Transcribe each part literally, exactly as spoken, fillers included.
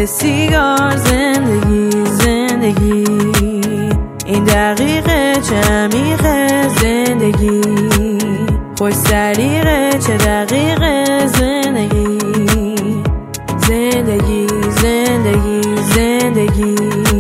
سیگار زندگی زندگی این دقیقه چه عمیقه زندگی خوش سلیقه چه دقیقه زندگی زندگی زندگی زندگی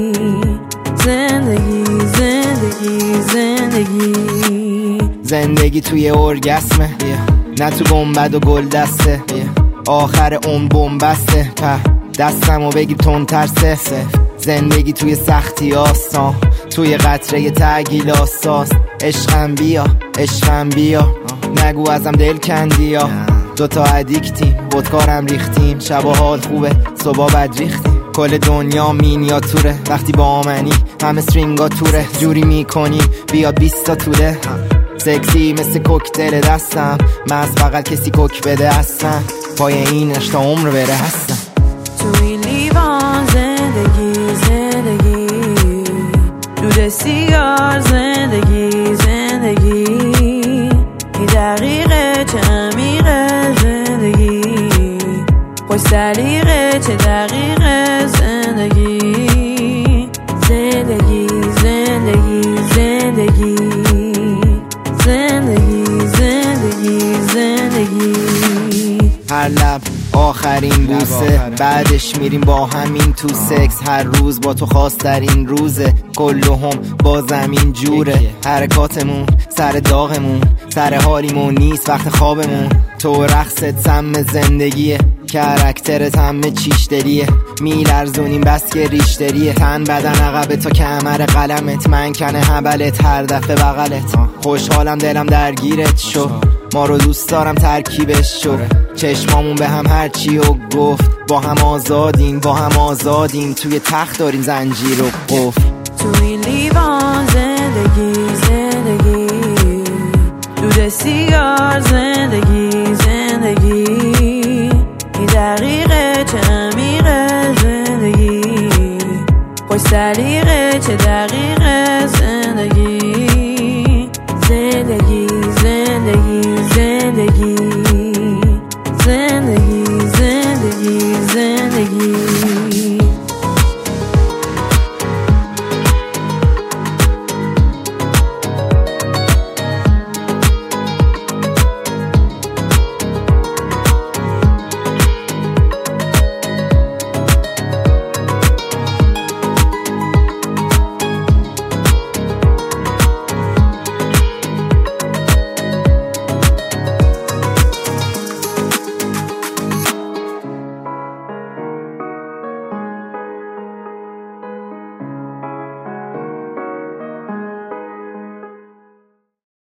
زندگی زندگی زندگی زندگی توی ارگسمه نه تو گنبد و گل دسته آخر اون بومبسته په دستمو بگیر تون ترسه زندگی توی سختی آسان توی قطره تگیل آساس عشقم بیا عشقم بیا نگو ازم دل کندی یا دوتا ادیکتیم ودکارم ریختیم شبا حال خوبه صبح بد ریختیم کل دنیا مینیاتوره وقتی با منی همه استرینگا توره جوری میکنی بیا بیستا توله سکسی مثل کوکتل دستم من از فقط کسی کوک بده هستم پای اینش تا عمر بره هستم تو این لیوان زندگی زندگی دود سیگار زندگی زندگی این دقیقه چه عمیقه زندگی خوش سلیقه چه دقیقه زندگی زندگی زندگی زندگی زندگی زندگی زندگی هر لب آخرین بوسه بعدش میریم با همین تو سکس هر روز با تو خواسترین روزه کلهم با زمین جوره حرکاتمون سر داغمون سر حالیمون نیست وقت خوابمون تو رقصت سم زندگیه کرکترت همه چیش دلیه میلرزونیم بس که ریشتریه تن بدن عقبه تا کمر قلمت من کنه هبلت هر دفعه بغلت خوشحالم دلم درگیرت شو ما رو دوست دارم ترکیبش شو چشمامون به هم هرچی و گفت با هم آزادیم با هم آزادیم توی تخت داریم زنجیر و قفل تو این لیوان زندگی زندگی دود سیگار زندگی زندگی این دقیقه چه عمیقه زندگی خوش سلیقه چه دقیقه زندگی زندگی زندگی زندگی زندگی